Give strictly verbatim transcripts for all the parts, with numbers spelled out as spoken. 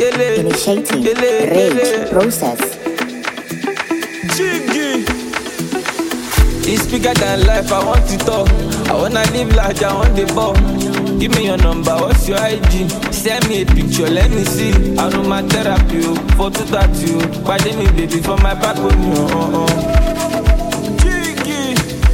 Initiating rage process. Jiggy. It's bigger than life, I want it all. I wanna live large, I want the ball. Give me your number, what's your I G? Send me a picture, let me see. I know my therapy, photo tattoo. Why did me baby for my back on you? Uh, uh. Jiggy.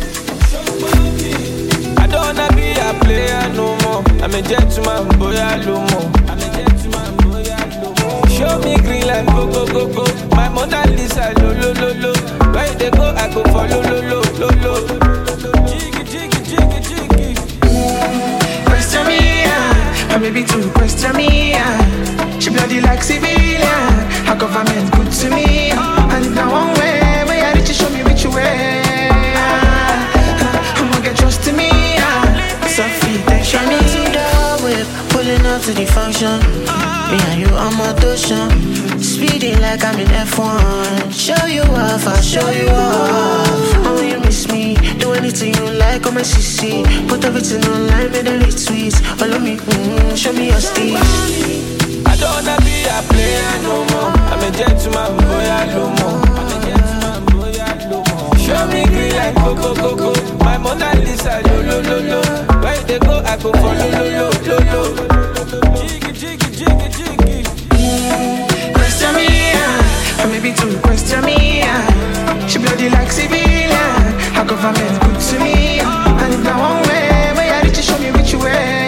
I don't wanna be a player no more. I'm a gentleman, boy, I love more. I'm a gentleman, boy, I love more. Show me green light, go, go, go, go. My Mona Lisa, lo, lo, lo, lo. Where they go, I go follow, lo, lo, lo, lo. Jiggy, jiggy, jiggy, jiggy. Question me, yeah. Or maybe two question me, yeah. She bloody like civilian. Her government good to me. And if now one way, where I reach you show me which way. I'm gonna get trust to me, yeah. So feet and show me. Whip, pulling up to the function. Me and you on my ocean. Speeding like I'm in F one. Show you off, I'll show you off. And when you miss me, do anything you like on my C C. Put everything online, make them retweets. Follow me, mm, show me your steez. I don't wanna be a player no more. I'm a gentleman, boy, I love more. I'm a gentleman, boy, I love more. Show me green like go, go, go, go. My Mona Lisa, lo, lo, lo, lo. Where they go, I go follow, lo, lo, lo, lo. Jiggy, jiggy, jiggy, jiggy. Question me, yeah. Or maybe two question me, yeah. She bloody like civilian. Her government good to me. And if now one way, where I reach you show me which way.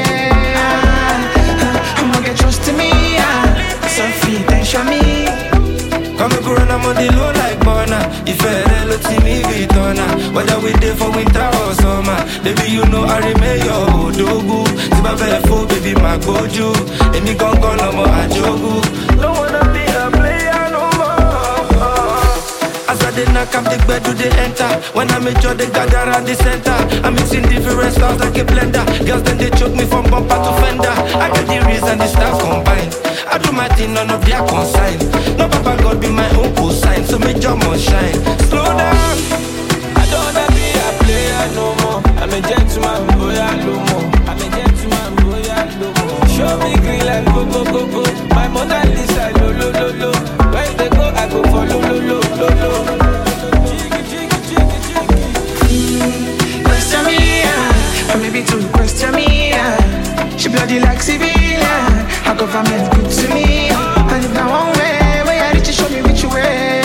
I'm gonna get trust to me, yeah. So feet and show me. Come and run, I'm on the low like Bona. If I hello to me, we turn whether we there for winter or summer. Baby, you know I remain your Odogu. Tiba Befo, baby, my goju. And me gon' go no more ajogu. Don't wanna be a player no more. As I did knock up the bed, do they enter? When I make sure they gather around the center. I'm mixing different styles like a blender. Girls then they choke me from bumper to fender. I get the reason the stars combine. I do my thing, none of their consign. No papa God be my own cosign. So make your must shine. Slow down. I don't wanna be a player no more. I'm a gentleman, boy, I love more. I'm a gentleman, boy, I love more. Show me green light, go, go, go, go. My Mona Lisa, lo, lo, lo, lo. Where they go, I go follow, lo, lo, lo, lo. Jiggy, jiggy, jiggy, jiggy. Question me, yeah. Or maybe two question me, yeah. She bloody like civilian. Her government good to me. And if now one way, where I reach you show me which way.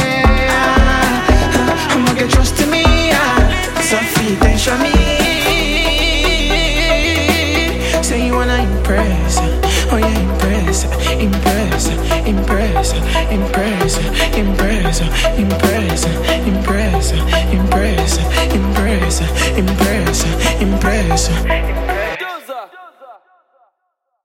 I'm gonna get trust to me, yeah. So feet and show me. Say you wanna impress. Oh yeah, impress, impress, impress, impress, impress, impress, impress, impress, impress, impress, impress, impress.